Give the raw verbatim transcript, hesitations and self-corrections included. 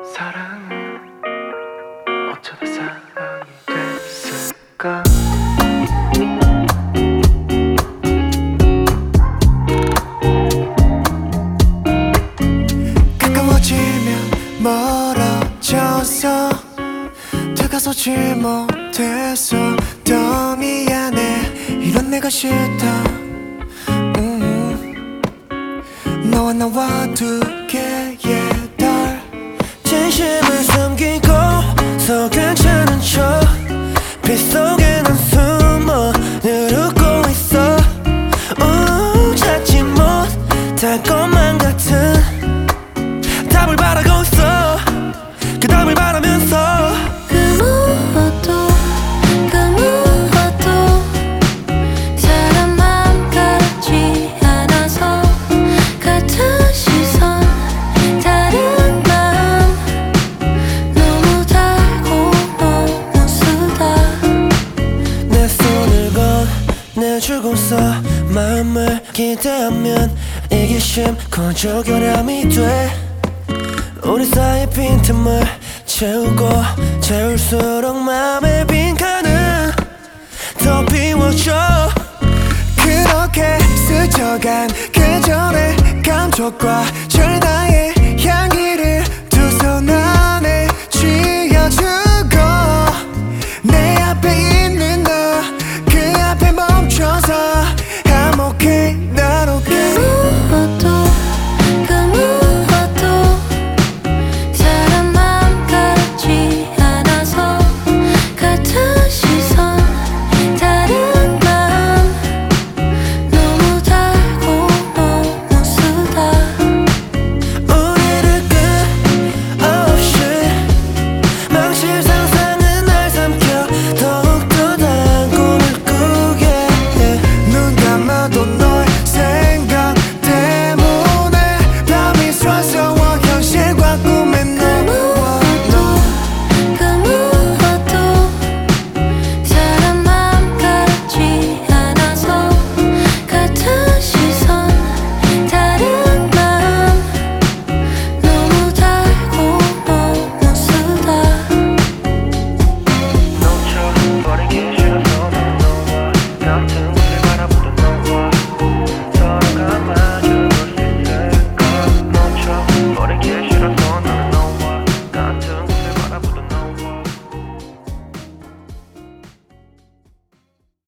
사랑은 어쩌다 사랑이 됐을까. 가까워지면 멀어져서 다가서지 못해서 더 미안해. 이런 내가 싫다. 음, 너와 나와 두 개의 달 진심을 숨기고서 괜찮은 척 빗속에 난 숨어 늘 웃고 있어. 우, 찾지 못할 것만 같은 답을 바라고 있어. 그 답을 바라면서 그 무엇도 그 무엇도 사람 맘 같지 않아서 같은 시선 다른 마음 너무 달고 너무 쓰다. 내 손을 건네주고서 마음을 기대하면 이기심 고조결함이 돼. 우리 사이 빈틈을 채우고 채울수록 맘의 빈칸은 더 비워져. 그렇게 스쳐간 그 전의 감촉과